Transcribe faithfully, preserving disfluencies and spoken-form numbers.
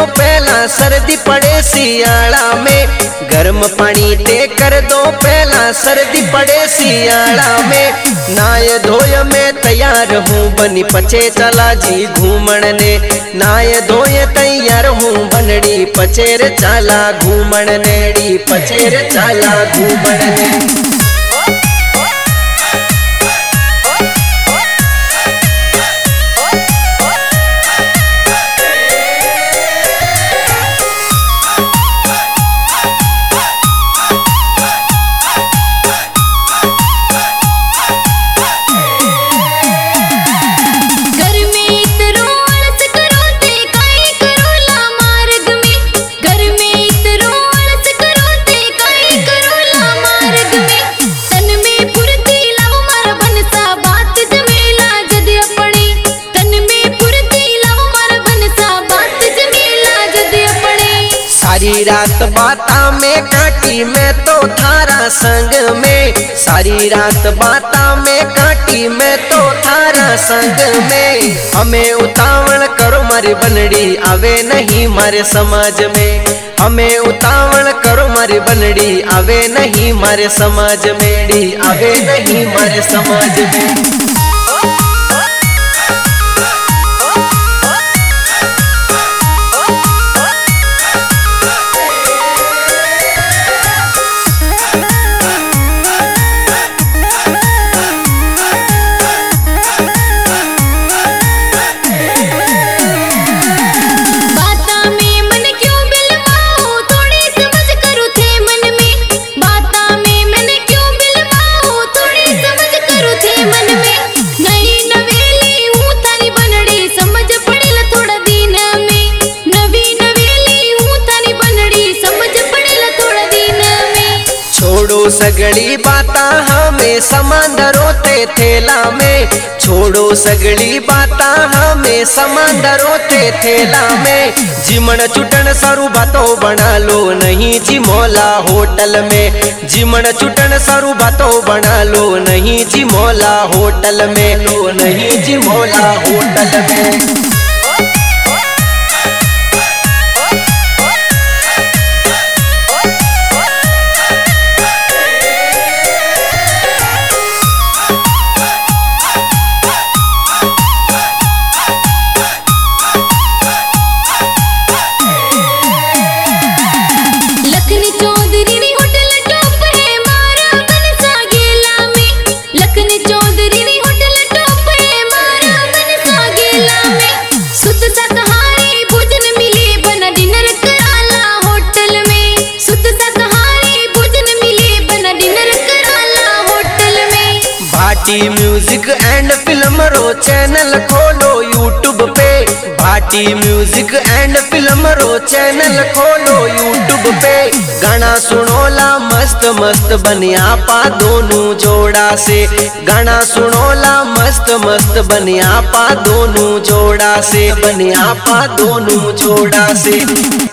पहला सर्दी पड़े सियाला में, गर्म पानी ते कर दो पहला सर्दी पड़े सियाला में। नाय धोय में तैयार हूँ बनी पचे चला जी घूमण ने, नाय धोय तैयार हूँ बनड़ी पचेर चाला घूमण नेड़ी पचेर चाला घूमण ने। सारी रात बाता में काटी मैं तो थारा संग में, सारी रात बाता में काटी मैं तो थारा संग में। हमें उतावल करो मारी बनड़ी आवे नहीं मारे समाज में, हमें उतावल करो मारी बनड़ी आवे नहीं मारे समाज में, डी आवे नहीं मारे समाज में। छोड़ो सगली बाता हमें समंदरों ते थेला में, छोड़ो सगली बाता हमें समंदरों ते थेला में। जिमण चुटन सरू बातों बना लो नहीं जी मौला होटल में, जिमण चुटन सरू बातों बना लो नहीं जी मौला होटल में, लो नहीं जी मौला होटल में। भाटी म्यूजिक एंड फिल्म रो चैनल खोलो यूट्यूब पे, भाटी म्यूजिक एंड फिल्म रो चैनल खोलो यूट्यूब पे। गाना सुनोला मस्त मस्त बनिया पा दोनों जोड़ा से, गाना सुनोला मस्त मस्त बनिया पा दोनों जोड़ा से, बनिया पा दोनों जोड़ा से।